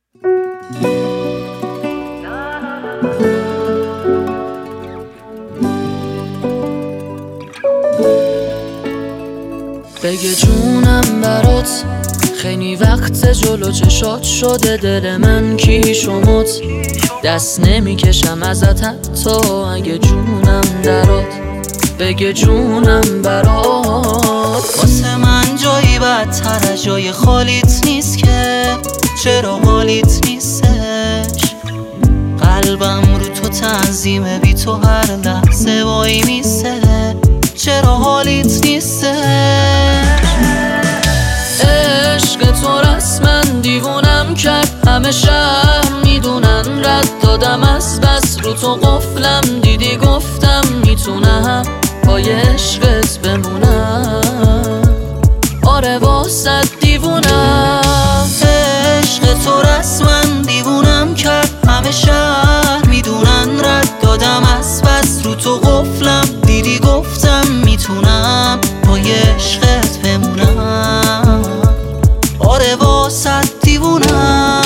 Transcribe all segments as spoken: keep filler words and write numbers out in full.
بگه جونم برات، خیلی وقت جلو چشات شده دل من کی شمات. دست نمیکشم ازت حتی اگه جونم درات. بگه جونم برات، واسه من جایی بدتر از جای خالیت نیست که چرا حالیت نیستش. قلبم رو تو تنظیمه، بی تو هر لحظه وای میسه، چرا حالیت نیستش. عشق تو رسما دیوونم کرد، همه شهر میدونن رد دادم از بس رو تو قفلم. دیدی گفتم میتونم پای عشقت بمونم، آره واسه دیوونم. عشق تو رسما دیوونم کرد، همه شهر میدونن رد دادم از بس رو تو قفلم. دیدی گفتم میتونم پای عشقت بمونم، آره واسه دیوونم.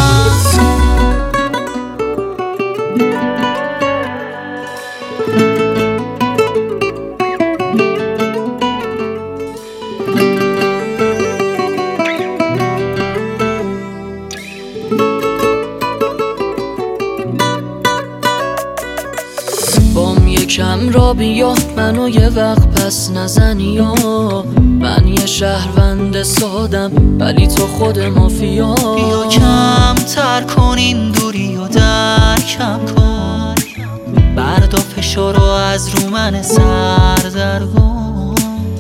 بام یکم را بیا، منو یه وقت پس نزنی یا من یه شهروند سادم ولی تو خود مافیا. بیا کم تر کن این دوری و درکم کن، بردا فشارو از رو من سردرگم.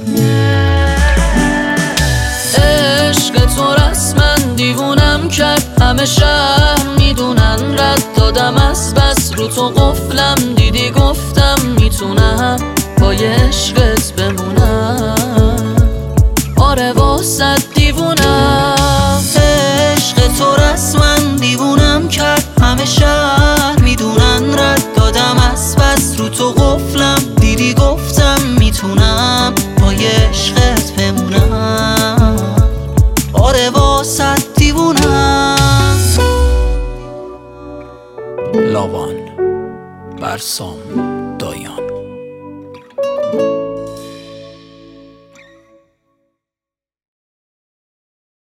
عشق تو رسما دیوونم کرد، همه شهر میدونن رد دادم از بس رو تو قفلم. دیدی گفتم میتونم پای عشقت بمونم، آره واسه دیوونم. عشق تو رسما دیوونم کرد، همه شهر میدونن رد دادم از بس رو تو قفلم. دیدی گفتم میتونم پای عشقت بمونم، آره واسه دیوونم. لاوان برسام دایان.